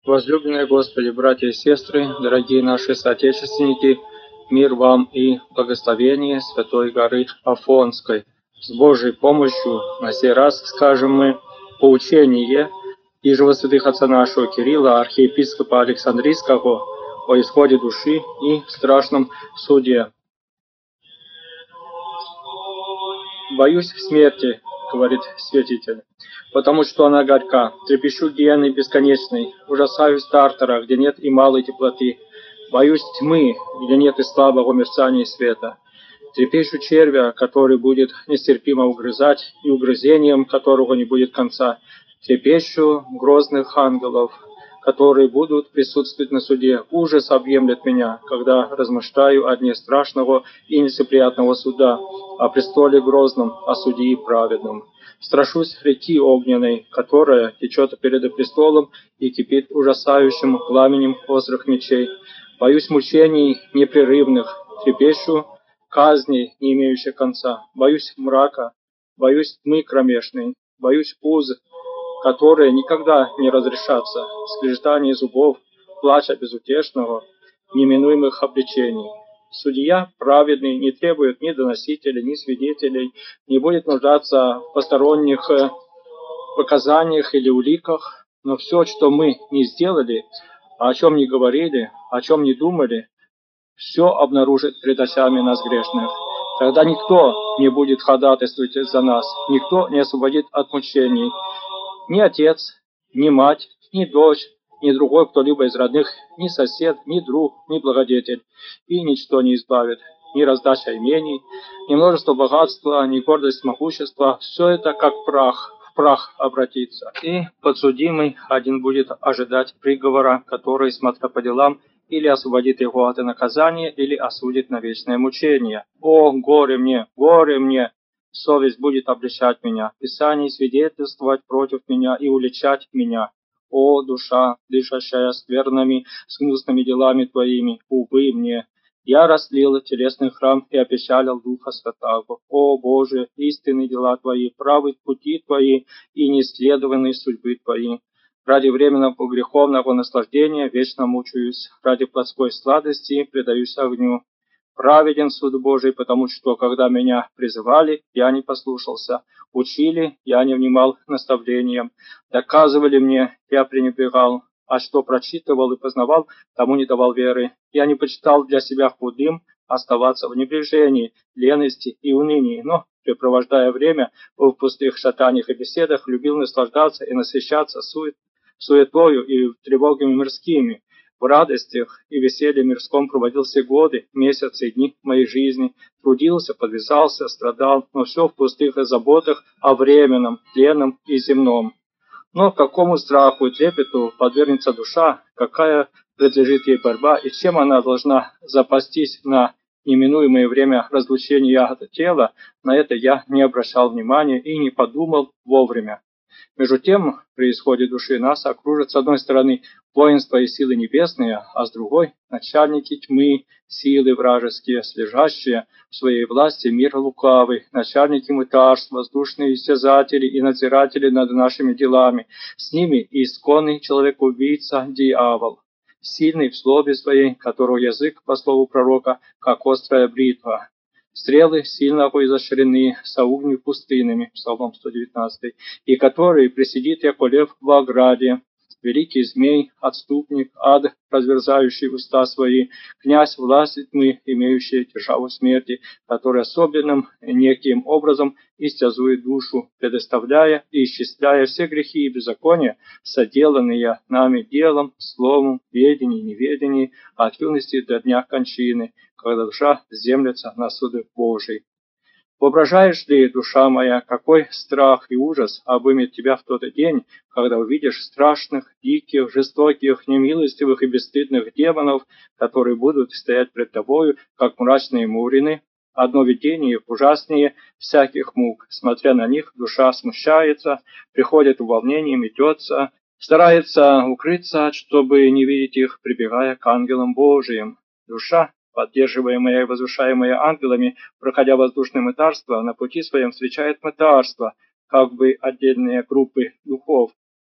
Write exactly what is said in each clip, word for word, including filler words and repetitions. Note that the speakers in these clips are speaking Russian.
Возлюбленные Господи, братья и сестры, дорогие наши соотечественники, мир вам и благословение Святой горы Афонской. С Божьей помощью на сей раз скажем мы поучение Ижего святых отца нашего Кирилла, архиепископа Александрийского, о исходе души и страшном суде. «Боюсь смерти, — говорит святитель, — потому что она горька, трепещу гиены бесконечной, ужасаюсь Тартара, где нет и малой теплоты, боюсь тьмы, где нет и слабого мерцания света, трепещу червя, который будет нестерпимо угрызать, и угрызением которого не будет конца, трепещу грозных ангелов, которые будут присутствовать на суде. Ужас объемлет меня, когда размышляю о дне страшного и нелицеприятного суда, о престоле грозном, о судьи праведном. Страшусь реки огненной, которая течет перед престолом и кипит ужасающим пламенем острых мечей. Боюсь мучений непрерывных, трепещу казни, не имеющих конца. Боюсь мрака, боюсь тьмы кромешной, боюсь уз, которые никогда не разрешатся, скрежетание зубов, плача безутешного, неминуемых обличений. Судья праведный не требует ни доносителей, ни свидетелей, не будет нуждаться в посторонних показаниях или уликах, но все, что мы не сделали, о чем не говорили, о чем не думали, все обнаружит пред очами нас грешных. Тогда никто не будет ходатайствовать за нас, никто не освободит от мучений. Ни отец, ни мать, ни дочь, ни другой кто-либо из родных, ни сосед, ни друг, ни благодетель. И ничто не избавит. Ни раздача имений, ни множество богатства, ни гордость могущества. Все это как прах, в прах обратится. И подсудимый один будет ожидать приговора, который, смотря по делам, или освободит его от наказания, или осудит на вечное мучение. О, горе мне, горе мне! Совесть будет обличать меня, Писание свидетельствовать против меня и уличать меня. О, душа, дышащая скверными, с гнусными делами твоими, увы мне! Я растлил телесный храм и опечалил Духа Святаго. О, Боже, истинные дела Твои, правы пути Твои и неисследованные судьбы Твои. Ради временного греховного наслаждения вечно мучаюсь, ради плотской сладости предаюсь огню. Праведен суд Божий, потому что, когда меня призывали, я не послушался, учили, я не внимал наставлениям, доказывали мне, я пренебрегал, а что прочитывал и познавал, тому не давал веры. Я не почитал для себя худым оставаться в небрежении, лености и унынии, но, препровождая время в пустых шатаниях и беседах, любил наслаждаться и насыщаться сует, суетою и тревогами мирскими. В радостях и веселье мирском проводил все годы, месяцы и дни моей жизни, трудился, подвязался, страдал, но все в пустых заботах о временном, тленном и земном. Но к какому страху и трепету подвергнется душа, какая предлежит ей борьба, и чем она должна запастись на неминуемое время разлучения от тела, на это я не обращал внимания и не подумал вовремя. Между тем, при исходе души нас окружат с одной стороны воинства и силы небесные, а с другой – начальники тьмы, силы вражеские, слежащие в своей власти мир лукавый, начальники мытарств, воздушные истязатели и надзиратели над нашими делами, с ними и исконный человек-убийца дьявол, сильный в слове своей, которого язык, по слову пророка, как острая бритва. Стрелы сильно изощрены, соугню пустынными, Псалом сто девятнадцать, и который присидит, яко лев в ограде, великий змей, отступник, ад, разверзающий уста свои, князь власти тьмы, имеющий державу смерти, который особенным неким образом истязует душу, предоставляя и исчисляя все грехи и беззакония, соделанные нами делом, словом, ведении и неведении, от юности до дня кончины, когда душа землется на суды Божий. Воображаешь ли, душа моя, какой страх и ужас обымет тебя в тот день, когда увидишь страшных, диких, жестоких, немилостивых и бесстыдных демонов, которые будут стоять пред тобою, как мрачные мурины, одно видение их ужаснее всяких мук. Смотря на них, душа смущается, приходит в волнение, метется, старается укрыться, чтобы не видеть их, прибегая к ангелам Божиим. Душа, поддерживаемая и возвышаемая ангелами, проходя воздушное мытарство, на пути своем встречает мытарство, как бы отдельные группы духов,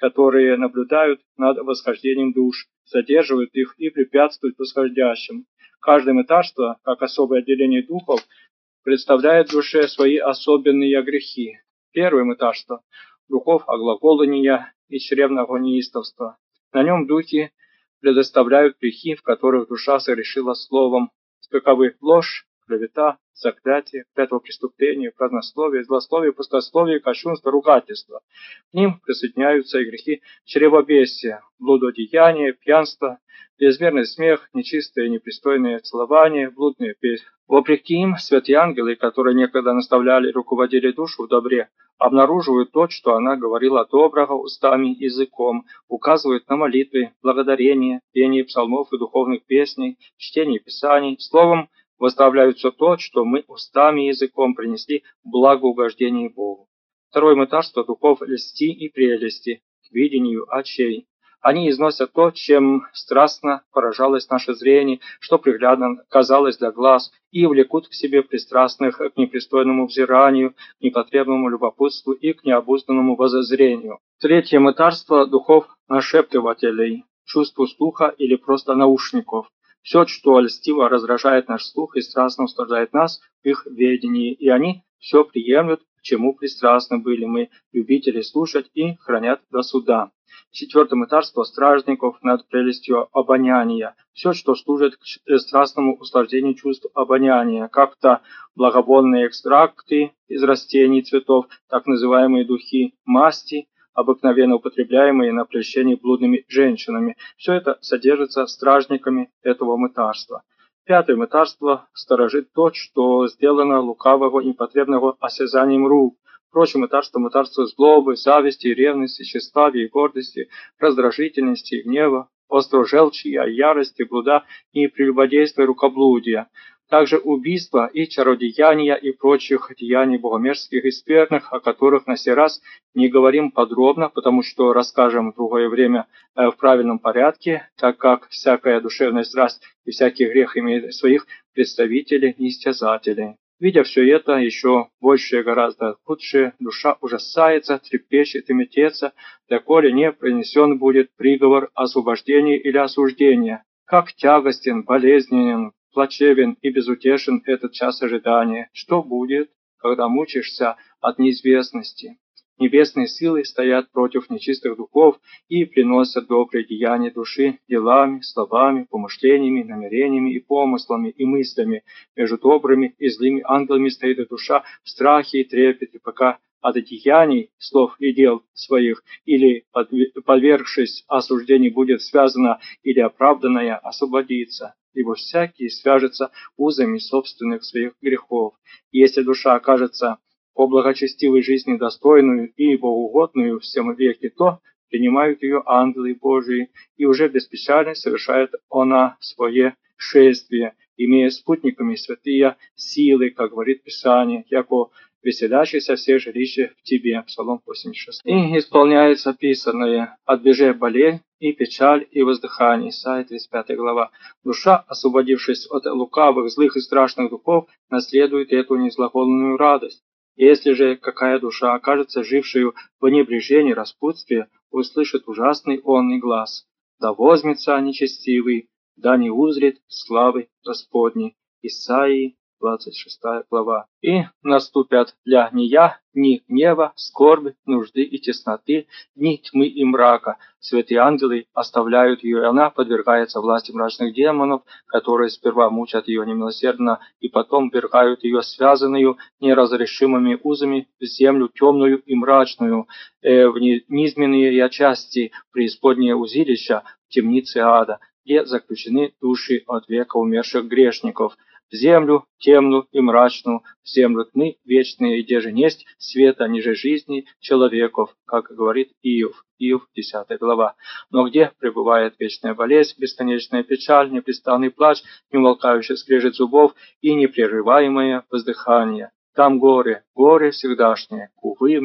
которые наблюдают над восхождением душ, задерживают их и препятствуют восходящим. Каждое мытарство, как особое отделение духов, представляет в душе свои особенные грехи. Первое мытарство – духов оглаголания и чревного неистовства. На нем духи предоставляют грехи, в которых душа согрешила словом, каковы ложь, клевета, заклятие, клятвопреступление, празднословие, злословие, пустословие, кощунство, ругательство. К ним присоединяются и грехи чревобесия, блудодеяние, пьянство, безмерный смех, нечистое и непристойное целование, блудные песни. Вопреки им, святые ангелы, которые некогда наставляли и руководили душу в добре, обнаруживают то, что она говорила доброго устами и языком, указывают на молитвы, благодарение, пение псалмов и духовных песней, чтение писаний, словом, выставляют все то, что мы устами и языком принесли в благоугождение Богу. Второе мытарство духов льсти и прелести, к видению очей. Они износят то, чем страстно поражалось наше зрение, что приглядно казалось для глаз, и влекут к себе пристрастных к непристойному взиранию, к непотребному любопытству и к необузданному воззрению. Третье мытарство духов нашептывателей, чувству слуха или просто наушников. Все, что льстиво раздражает наш слух и страстно услаждает нас в их ведении, и они все приемлют, к чему пристрастны были мы, любители слушать, и хранят до суда. Четвертое мытарство стражников над прелестью обоняния. Все, что служит к страстному услаждению чувств обоняния, как-то благовонные экстракты из растений и цветов, так называемые духи, масти, обыкновенно употребляемые на прельщение блудными женщинами. Все это содержится стражниками этого мытарства. Пятое мытарство сторожит то, что сделано лукавого и непотребного осязанием рук. Впрочем, мытарство, мытарство злобы, зависти, ревности, тщеславия и гордости, раздражительности и гнева, острой желчи и ярости, блуда и прелюбодейства и рукоблудия. Также убийства и чародеяния и прочих деяний богомерзких и скверных, о которых на сей раз не говорим подробно, потому что расскажем в другое время в правильном порядке, так как всякая душевная страсть и всякий грех имеет своих представителей и истязателей. Видя все это, еще большее, гораздо худшее, душа ужасается, трепещет и метется, доколе не принесен будет приговор освобождения или осуждения. Как тягостен, болезненен, плачевен и безутешен этот час ожидания. Что будет, когда мучишься от неизвестности? Небесные силы стоят против нечистых духов и приносят добрые деяния души делами, словами, помышлениями, намерениями и помыслами и мыслями. Между добрыми и злыми ангелами стоит душа в страхе и трепете, пока от деяний, слов и дел своих, или, подвергшись осуждению, будет связана или оправданная, освободится. Ибо всякий свяжется узами собственных своих грехов. И если душа окажется по благочестивой жизни достойную и богоугодную в всем веке, то принимают ее ангелы Божии, и уже беспечально совершает она свое шествие, имея спутниками святые силы, как говорит Писание, яко веселящийся все жилище в тебе. Псалом восемьдесят шесть. И исполняется писанное: «Отбежи болезнь и печаль и воздыхание». Исайя тридцать пятая глава. Душа, освободившись от лукавых, злых и страшных духов, наследует эту незлаголную радость. Если же какая душа окажется жившую в небрежении, распутстве, услышит ужасный онный глаз: «Да возьмется нечестивый, да не узрит славы Господней». Исаии двадцать шестая глава. «И наступят для нея дни гнева, скорби, нужды и тесноты, дни тьмы и мрака. Святые ангелы оставляют ее, и она подвергается власти мрачных демонов, которые сперва мучат ее немилосердно, и потом ввергают ее связанную неразрешимыми узами в землю темную и мрачную, э, в низменные части преисподнее узилища, в темнице ада, где заключены души от века умерших грешников, в землю темную и мрачную, в землю тьмы вечные, где же несть света ниже жизни человеков, как говорит Иов». Иов, десятая глава. Но где пребывает вечная болезнь, бесконечная печаль, непрестанный плач, неумолкающий скрежет зубов и непрерываемое воздыхание? Там горе, горе всегдашнее, увы мне,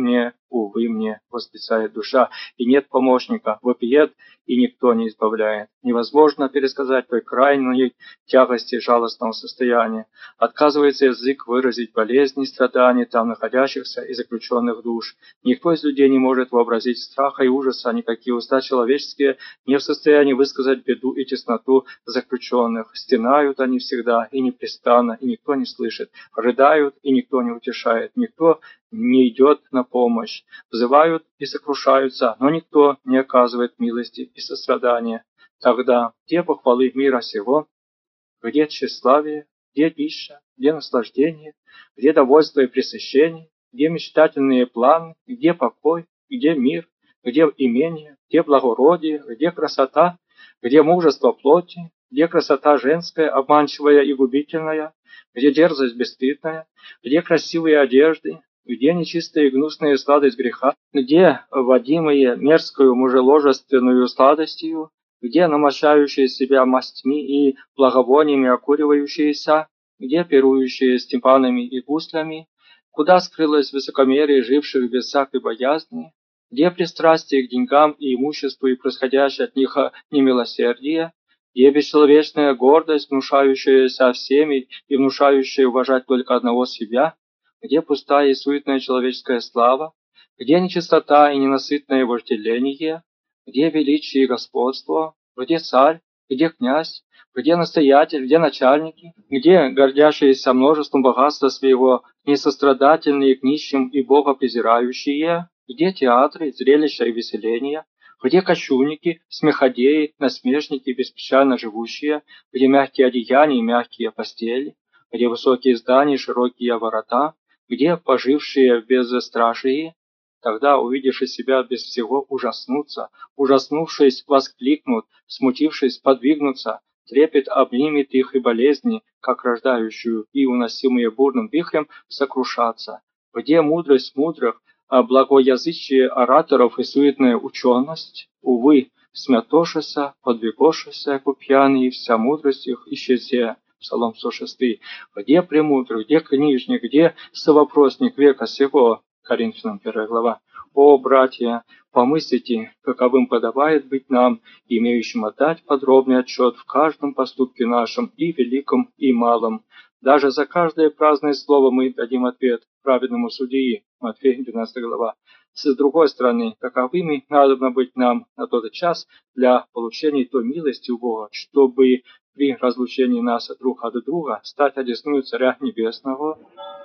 увы мне, восклицает душа, и нет помощника, вопиет, и никто не избавляет. Невозможно пересказать той крайней тягости жалостного состояния. Отказывается язык выразить болезни и страдания там находящихся и заключенных душ. Никто из людей не может вообразить страха и ужаса, никакие уста человеческие не в состоянии высказать беду и тесноту заключенных. Стенают они всегда и непрестанно, и никто не слышит. Рыдают, и никто не утешает. Никто не идет на помощь. Взывают и сокрушаются, но никто не оказывает милости и сострадания. Тогда где похвалы мира сего, где тщеславие, где пища, где наслаждение, где довольство и пресыщение, где мечтательные планы, где покой, где мир, где имение, где благородие, где красота, где мужество плоти, где красота женская, обманчивая и губительная, где дерзость бесстыдная, где красивые одежды, где нечистая и гнусная сладость греха, где водимые мерзкую мужеложественную сладостью, где намощающие себя мастьми и благовониями окуривающиеся, где пирующие с тимпанами и гуслями, куда скрылось высокомерие живших без всякой боязни, где пристрастие к деньгам и имуществу и происходящее от них немилосердие, где бесчеловечная гордость, внушающаяся всеми и внушающая уважать только одного себя, где пустая и суетная человеческая слава, где нечистота и ненасытное вожделение, где величие и господство, где царь, где князь, где настоятель, где начальники, где гордящиеся множеством богатства своего, несострадательные к нищим и богопрезирающие, где театры, зрелища и веселения, где кощунники, смеходеи, насмешники, беспечально живущие, где мягкие одеяния и мягкие постели, где высокие здания и широкие ворота, где пожившие без страшии, тогда, увидевши себя без всего, ужаснутся, ужаснувшись, воскликнут, смутившись, подвигнутся, трепет обнимет их и болезни, как рождающую, и, уносимые бурным вихрем, сокрушатся. Где мудрость мудрых, а благоязычие ораторов и суетная ученость, увы, смятошися, подвигошися, как пьяные, вся мудрость их исчезе. Псалом сто шесть. Где премудрый, где книжник, где совопросник века сего? Коринфянам первая глава. О, братья, помыслите, каковым подобает быть нам, имеющим отдать подробный отчет в каждом поступке нашем, и великом, и малом. Даже за каждое праздное слово мы дадим ответ праведному судьи. Матфея двенадцатая глава. С другой стороны, каковыми надобно быть нам на тот час для получения той милости у Бога, чтобы при разлучении нас друг от друга стать одесную Царя Небесного?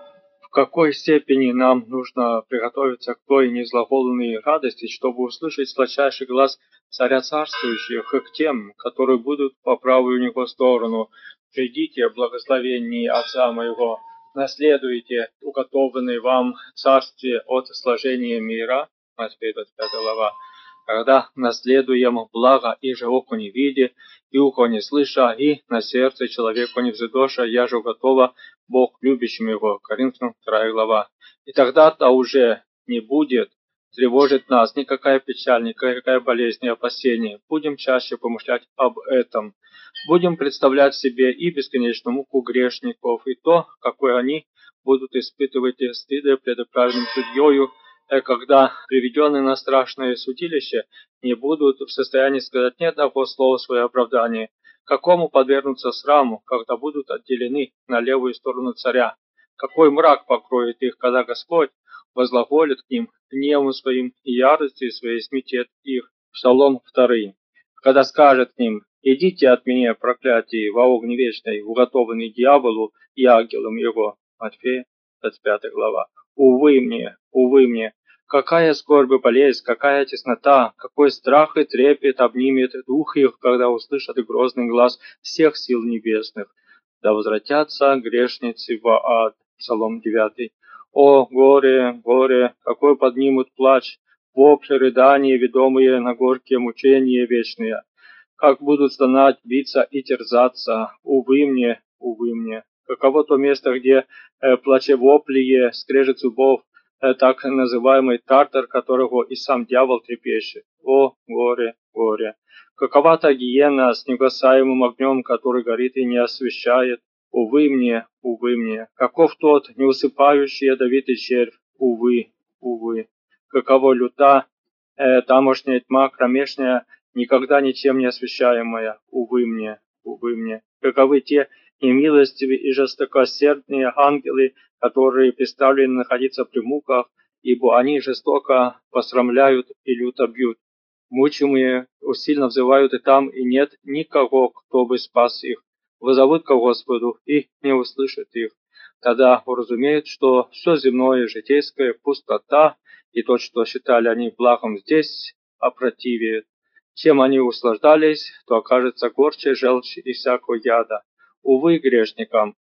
В какой степени нам нужно приготовиться к той незлаголенной радости, чтобы услышать сладчайший глаз Царя Царствующих, к тем, которые будут по правую Него сторону. Придите, благословенние Отца моего, наследуйте уготованное вам царствие от сложения мира. Матфея двадцать пятая глава. Когда наследуем благо и же око не видя, и ухо не слыша, и на сердце человеку не взыдоша, я же готова Бог любящим его. Коринфянам вторая глава. И тогда-то уже не будет тревожить нас никакая печаль, никакая болезнь, ни опасение. Будем чаще помышлять об этом. Будем представлять себе и бесконечную муку грешников, и то, какой они будут испытывать стыды пред праведным судьею, когда приведенные на страшное судилище не будут в состоянии сказать ни одного слова в свое оправдание, какому подвергнуться сраму, когда будут отделены на левую сторону царя, какой мрак покроет их, когда Господь возглаголит к ним гневом своим и яростью своей сметет их. Псалом второй. Когда скажет к ним: «Идите от меня, проклятие, во огне вечной, уготованный дьяволу и ангелам его». Матфея двадцать пятая глава. Увы мне, увы мне, какая скорбь и болезнь, какая теснота, какой страх и трепет обнимет дух их, когда услышат грозный глаз всех сил небесных. Да возвратятся грешницы в ад. Псалом девятый. О, горе, горе, какой поднимут плач, вопли, рыдания, ведомые на горькие мучения вечные. Как будут стонать, биться и терзаться. Увы мне, увы мне. Каково то место, где э, плачевоплие, скрежет зубов, э, так называемый тартар, которого и сам дьявол трепещет. О, горе, горе. Какова та гиена с негасаемым огнем, который горит и не освещает. Увы мне, увы мне. Каков тот неусыпающий ядовитый червь. Увы, увы. каково люта э, тамошняя тьма кромешная, никогда ничем не освещаемая, увы мне, увы мне. Каковы те немилостивые и жестокосердные ангелы, которые представлены находиться при муках, ибо они жестоко посрамляют и люто бьют. Мучимые усильно взывают и там, и нет никого, кто бы спас их. Вызовут ко Господу и не услышит их. Тогда уразумеют, что все земное житейское пустота, и то, что считали они благом здесь, опротивеет. Чем они услаждались, то окажется горче желчь и всякого яда. Увы, грешникам,